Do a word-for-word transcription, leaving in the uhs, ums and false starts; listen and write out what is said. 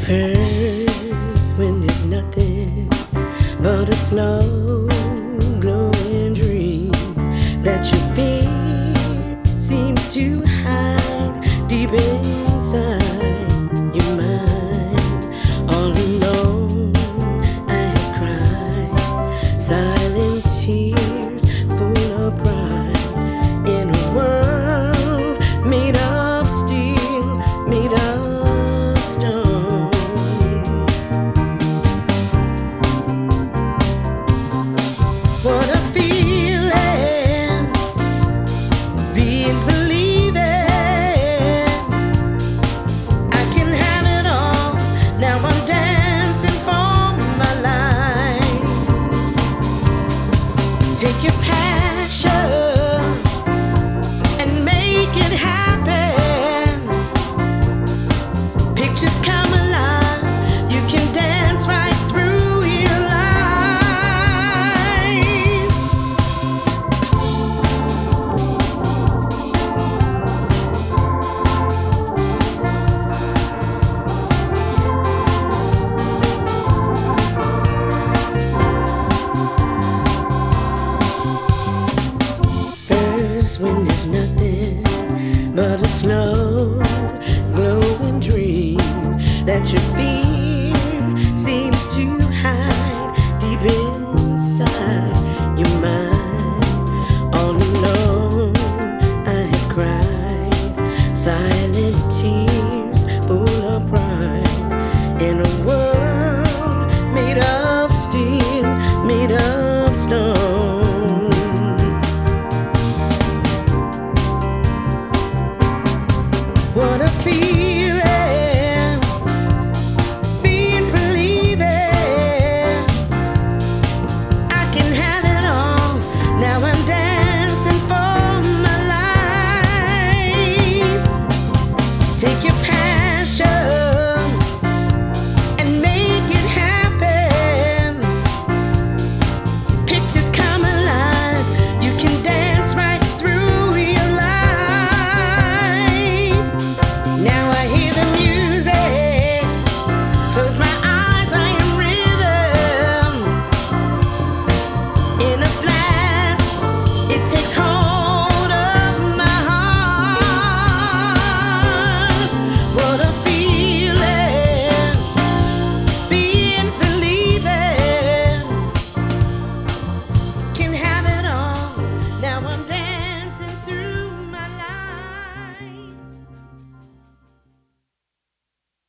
First, when there's nothing but a slow glowing dream that your fear seems to hide deep inside your mind. All alone, I have cried silent tears full of pride in a world made of steel, made of stone. What a feeling, beings believing I can have it all. Now I'm dancing for my life. Take your passion and make it happen. Pictures come alive. You can dance right through your life. First, when there's nothing but a slow glowing dream that you feel